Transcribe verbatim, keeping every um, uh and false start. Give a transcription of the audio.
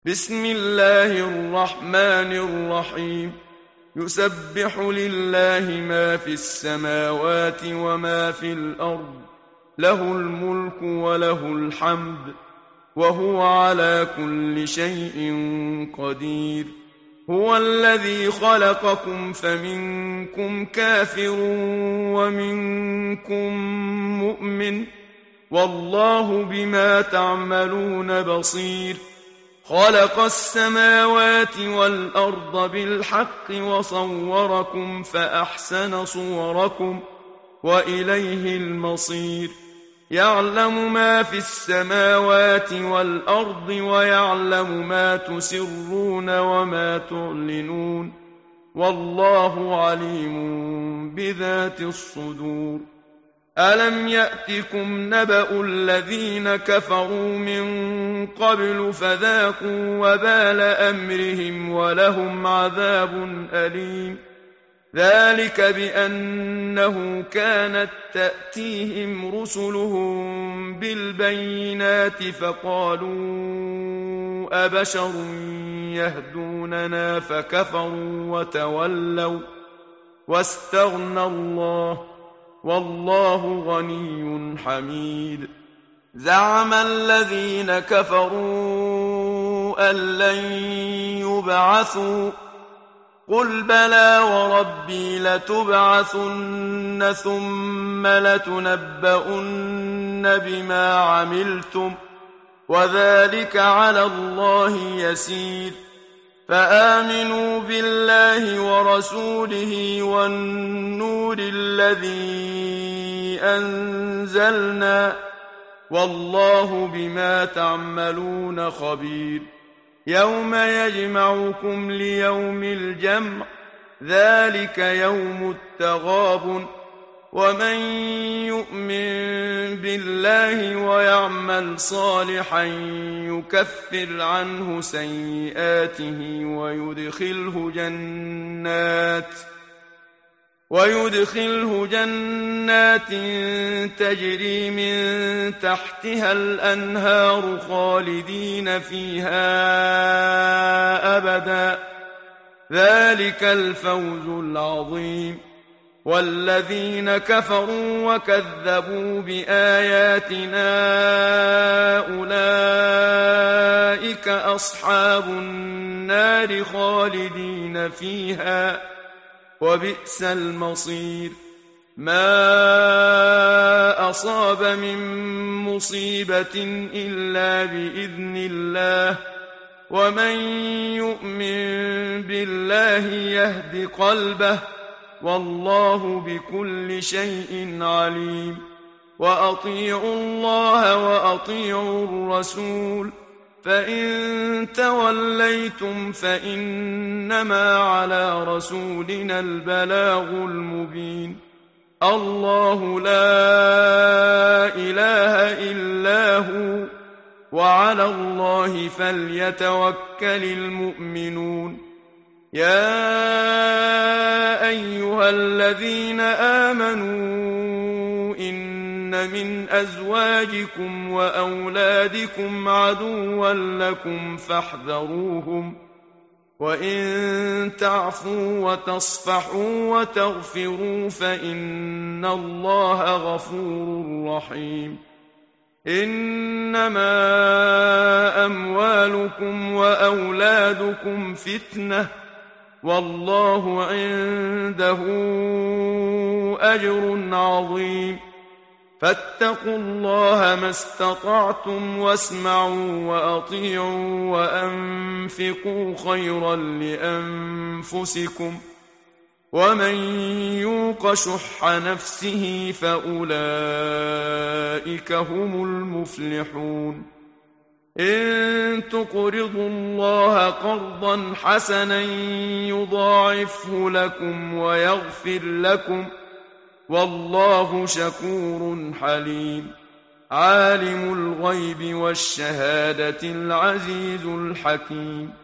بسم الله الرحمن الرحيم. يسبح لله ما في السماوات وما في الأرض، له الملك وله الحمد، وهو على كل شيء قدير. هو الذي خلقكم فمنكم كافر ومنكم مؤمن، والله بما تعملون بصير. خلق السماوات والأرض بالحق وصوركم فأحسن صوركم وإليه المصير. يعلم ما في السماوات والأرض ويعلم ما تسرون وما تعلنون، والله عليم بذات الصدور. ألم يأتكم نبأ الذين كفروا من قبل فذاقوا وبال أمرهم ولهم عذاب أليم. ذلك بأنه كانت تأتيهم رسلهم بالبينات فقالوا أبشر يهدوننا فكفروا وتولوا واستغنى الله، والله غني حميد. زعم الذين كفروا أن لن يبعثوا، قل بلى وربي لتبعثن ثم لتنبؤن بما عملتم، وذلك على الله يسير. فآمنوا بالله ورسوله والنور الذي أنزلنا، والله بما تعملون خبير. يوم يجمعكم ليوم الجمع، ذلك يوم التغابن. ومن يؤمن بالله ويعمل صالحا يكفر عنه سيئاته ويدخله جنات ويدخله جنات تجري من تحتها الأنهار خالدين فيها أبدا، ذلك الفوز العظيم. والذين كفروا وكذبوا بآياتنا أولئك أصحاب النار خالدين فيها، وبئس المصير. ما أصاب من مصيبة إلا بإذن الله، ومن يؤمن بالله يهد قلبه، والله بكل شيء عليم. وأطيعوا الله وأطيعوا الرسول، فإن توليتم فإنما على رسولنا البلاغ المبين. الله لا إله إلا هو، وعلى الله فليتوكل المؤمنون. يا أيها الذين آمنوا إن من أزواجكم وأولادكم عدوا لكم فاحذروهم، وإن تعفوا وتصفحوا وتغفروا فإن الله غفور رحيم. إنما أموالكم وأولادكم فتنة، والله عنده أجر عظيم. فاتقوا الله ما استطعتم واسمعوا وأطيعوا وأنفقوا خيرا لأنفسكم، ومن يوق شح نفسه فأولئك هم المفلحون. إن تقرضوا الله قرضا حسنا يضاعفه لكم ويغفر لكم، والله شكور حليم. عالم الغيب والشهادة العزيز الحكيم.